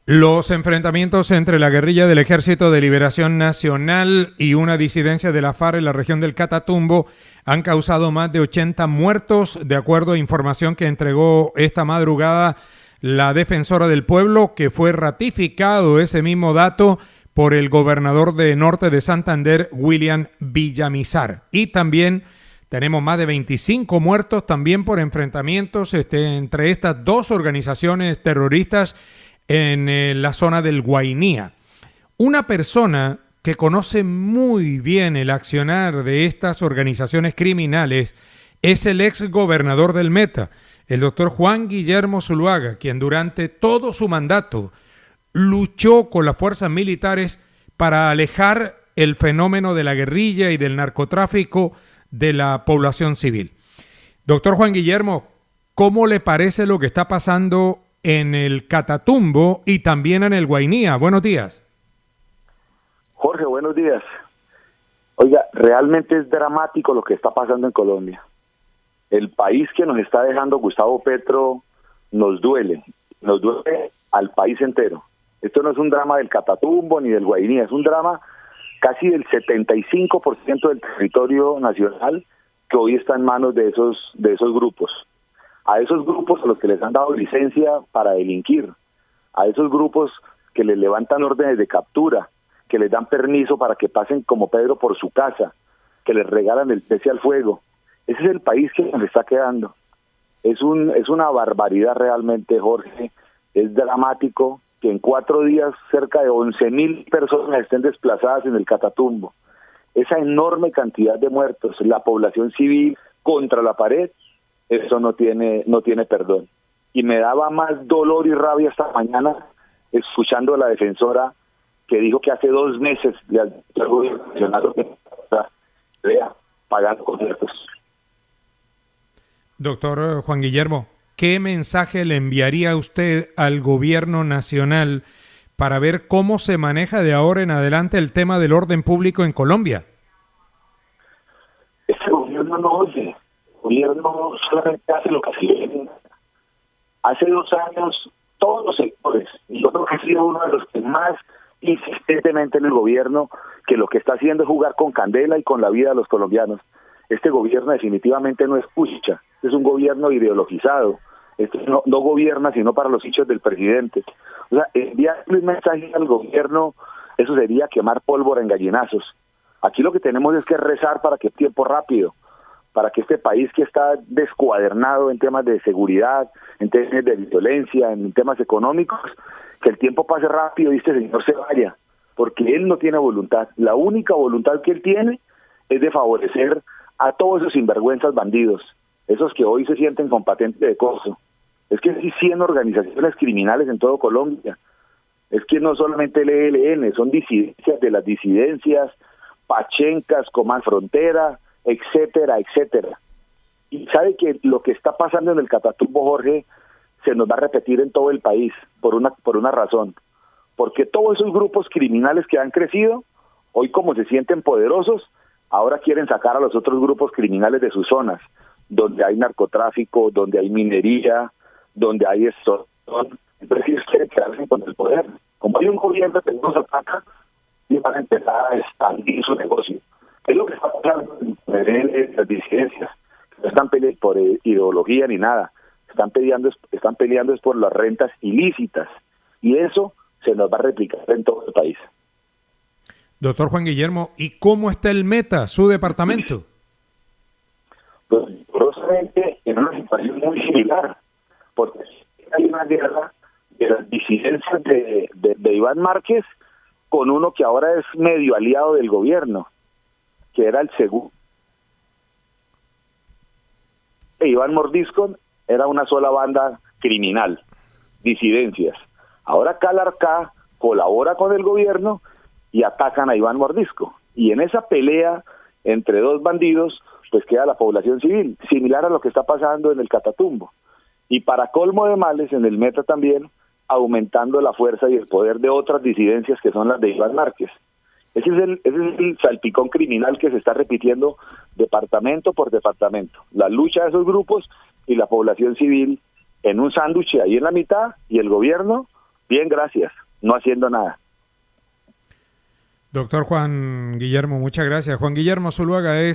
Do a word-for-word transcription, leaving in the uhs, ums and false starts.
Los enfrentamientos entre la guerrilla del Ejército de Liberación Nacional y una disidencia de la FARC en la región del Catatumbo han causado más de ochenta muertos, de acuerdo a información que entregó esta madrugada la Defensora del Pueblo, que fue ratificado ese mismo dato por el gobernador de Norte de Santander, William Villamizar. Y también tenemos más de veinticinco muertos también por enfrentamientos este, entre estas dos organizaciones terroristas en eh, la zona del Guainía. Una persona que conoce muy bien el accionar de estas organizaciones criminales es el ex gobernador del Meta, el doctor Juan Guillermo Zuluaga, quien durante todo su mandato luchó con las fuerzas militares para alejar el fenómeno de la guerrilla y del narcotráfico de la población civil. Doctor Juan Guillermo, ¿cómo le parece lo que está pasando en el Catatumbo y también en el Guainía? Buenos días. Jorge, buenos días. Oiga, realmente es dramático lo que está pasando en Colombia. El país que nos está dejando Gustavo Petro nos duele, nos duele al país entero. Esto no es un drama del Catatumbo ni del Guainía, es un drama casi del setenta y cinco por ciento del territorio nacional que hoy está en manos de esos, de esos grupos. A esos grupos a los que les han dado licencia para delinquir, a esos grupos que les levantan órdenes de captura, que les dan permiso para que pasen como Pedro por su casa, que les regalan el cese al fuego. Ese es el país que nos está quedando. Es un es una barbaridad realmente, Jorge. Es dramático que en cuatro días cerca de once mil personas estén desplazadas en el Catatumbo. Esa enorme cantidad de muertos, la población civil contra la pared, eso no tiene no tiene perdón. Y me daba más dolor y rabia esta mañana escuchando a la defensora que dijo que hace dos meses le al gobierno nacional que vea pagando conciertos. Doctor Juan Guillermo, ¿qué mensaje le enviaría usted al gobierno nacional para ver cómo se maneja de ahora en adelante el tema del orden público en Colombia? Este gobierno no oye. El gobierno solamente hace lo que hacía. Hace dos años, todos los sectores, y yo creo que ha sido uno de los que más insistentemente en el gobierno, que lo que está haciendo es jugar con candela y con la vida de los colombianos. Este gobierno definitivamente no escucha, es un gobierno ideologizado, este no, no gobierna sino para los hechos del presidente. O sea, enviarle un mensaje al gobierno, eso sería quemar pólvora en gallinazos. Aquí lo que tenemos es que rezar para que el tiempo rápido, para que este país que está descuadernado en temas de seguridad, en temas de violencia, en temas económicos, que el tiempo pase rápido y este señor se vaya, porque él no tiene voluntad. La única voluntad que él tiene es de favorecer a todos esos sinvergüenzas bandidos, esos que hoy se sienten con patente de coso. Es que hay cien organizaciones criminales en todo Colombia. Es que no solamente el E L N, son disidencias de las disidencias, pachencas, Comal Frontera, etcétera, etcétera. Y sabe que lo que está pasando en el Catatumbo, Jorge, se nos va a repetir en todo el país, por una por una razón. Porque todos esos grupos criminales que han crecido, hoy como se sienten poderosos, ahora quieren sacar a los otros grupos criminales de sus zonas, donde hay narcotráfico, donde hay minería, donde hay extorsión. Entonces ellos quieren quedarse con el poder. Como hay un gobierno que nos ataca, y van a empezar a expandir su negocio. Es lo que está pasando en las disidencias. No están peleando por ideología ni nada. Están peleando, están peleando es por las rentas ilícitas. Y eso se nos va a replicar en todo el país. Doctor Juan Guillermo, ¿y cómo está el Meta, su departamento? Pues, curiosamente, en una situación muy similar, porque hay una guerra de las disidencias de, de, de Iván Márquez con uno que ahora es medio aliado del gobierno, que era el segundo. E Iván Mordisco era una sola banda criminal, disidencias. Ahora Calarcá colabora con el gobierno y atacan a Iván Mordisco. Y en esa pelea entre dos bandidos, pues queda la población civil, similar a lo que está pasando en el Catatumbo. Y para colmo de males, en el Meta también, aumentando la fuerza y el poder de otras disidencias que son las de Iván Márquez. Ese es el, ese es el salpicón criminal que se está repitiendo departamento por departamento. La lucha de esos grupos y la población civil en un sándwich ahí en la mitad, y el gobierno Bien, gracias, no haciendo nada. Doctor Juan Guillermo, muchas gracias. Juan Guillermo Zuluaga es